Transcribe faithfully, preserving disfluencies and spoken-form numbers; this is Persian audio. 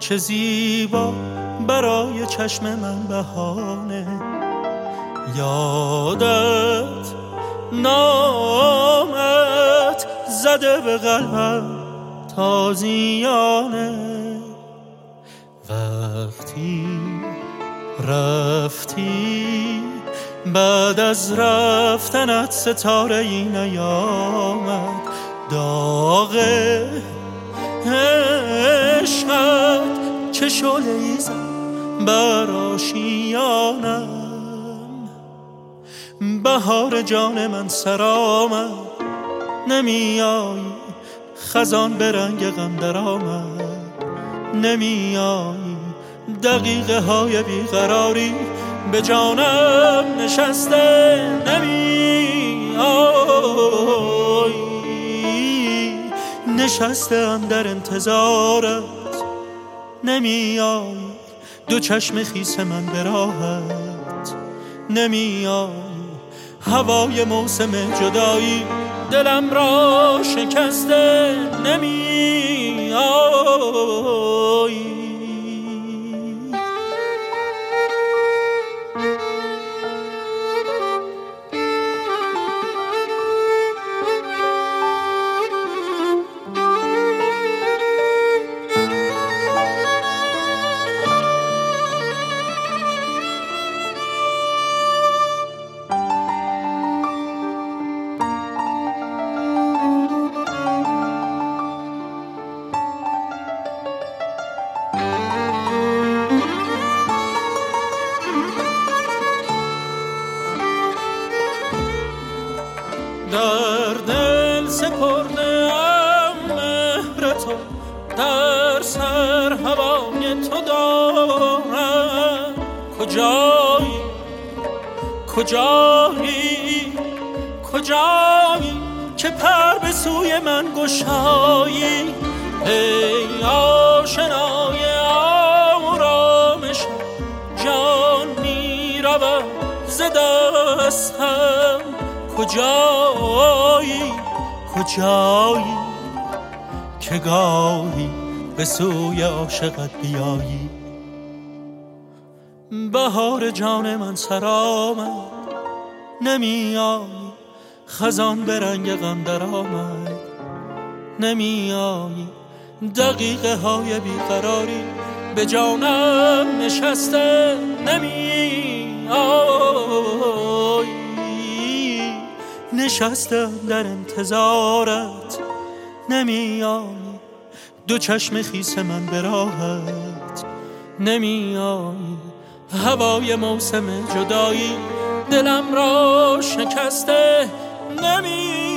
چه زیبا برای چشم من بهانه. یادت نامت زده به قلبم تازیانه. وقتی رفتی بعد از رفتنت ستاره ای نیامد. داغ عشقت چه شعله‌ای زد بر آشیانم. بهار جان من سر آمد نمیایی، خزان به رنگ غم در آمد نمیایی. دقیقه های بیقراری به جانم نشسته نمیایی. نشستم در انتظارت نمیایی. دو چشم خیس من به راحت نمیایی. هوای موسم جدایی دلم را شکسته نمیایی. در دل سپرده ام مهر تو، در سر هوای تو دارم. کجایی کجایی کجایی که پر به سوی من گشایی. ای آشنای آرامش جان می رود ز دستم. کجایی کجایی که گاهی به سوی عاشقت بیایی. بهار جان من سر آمد نمیایی، خزان به رنگ غم در آمد نمیایی. دقیقه های بیقراری به جانم نشسته نمیایی. نشستم در انتظارت نمیایی. دو چشم خیس من به راحت نمیایی. هوای موسم جدایی دلم را شکسته نمیایی.